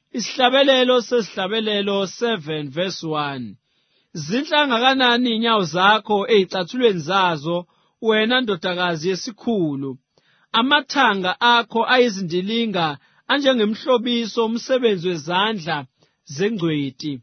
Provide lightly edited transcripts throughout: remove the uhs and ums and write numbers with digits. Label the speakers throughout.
Speaker 1: Isihlabelelo sesihlabelelo 7 verse 1. Zinhlanga kanani inyawo zakho ezicathulweni zazo, wena ndodakazi yesikhulu. Amathanga akho ayizindilinga anjengemhlobiso umsebenzi wezandla zengcweti.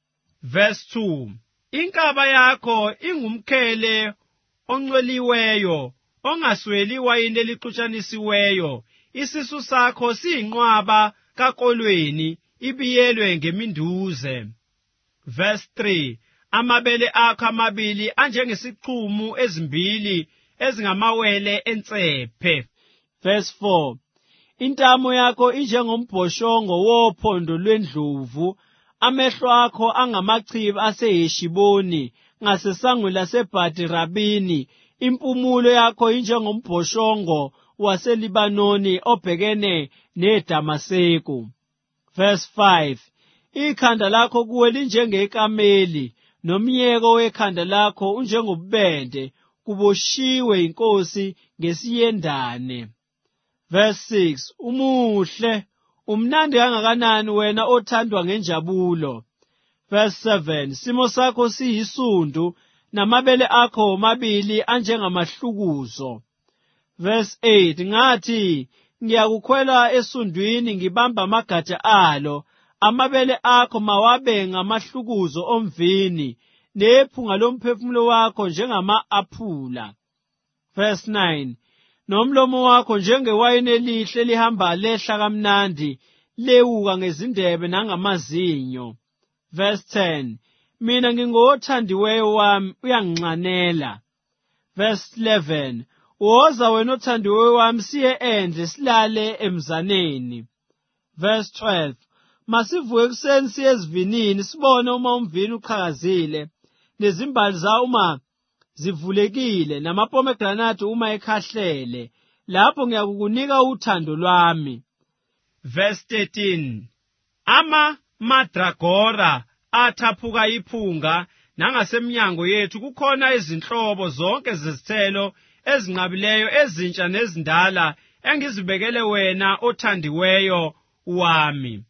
Speaker 1: Verse 2. Inkaba yakho ingumkhele ongcweliweyo, ongasweli iwayini elixutshanisiweyo. Isisu sakho siyinqwaba kakolweni, ibiyelwe ngeminduze. Verse 3. Amabele akho amabili anjengesichumu ezimbili ezingamawele ensephe. Verse 4. Intamo yakho injengombhoshongo wophondo lwendlovu. Amehlo akho angamachibi aseHeshiboni ngasesangweni laseBhadi Rabini. Impumulo yakho injengombhoshongo waseLibanoni obhekene neDamaseko. Verse 5. Ikhanda lakho kuwe linjengekameli, nomyeko wekhanda lakho unjengobubende, kuboshiwe inkosi ngesiyendane. Verse 6. Umuhle, umnandi kangakanani wena othandwa ngenjabulo. Verse 7. Simo sakho siyisundu, namabele akho mabili anjengamahlukuzo. Verse 8. Ngathi ngiyakukhwela esundwini ngibamba amagatsha alo, amabele akho mawabe ngamahlukuzo omvini, nephunga lomphefumulo wakho njengama-aphula. Verse 9. Nomlomo wakho njengewayini elihle lihamba lehla kamnandi, lewuka ngezindebe nangamazinyo. Verse 10. Mina ngingothandiweyo wami, uyanginxanela. Verse 11. Woza wena othandiweyo wami siye endle silale emzaneni. Verse 12. Masivuke ekuseni siye ezivinini sibone uma umvini uqhakazile, nezimbali zawo uma zivulekile, namapomegranate uma ekhahlele. Lapho ngiyakukunika uthando lwami. Verse 13. Ama-madragora athaphuka iphunga, nangasemnyango yethu kukhona izinhlobo zonke zezithelo ezinqabileyo ezintsha nezindala engizibekele wena othandiweyo wami.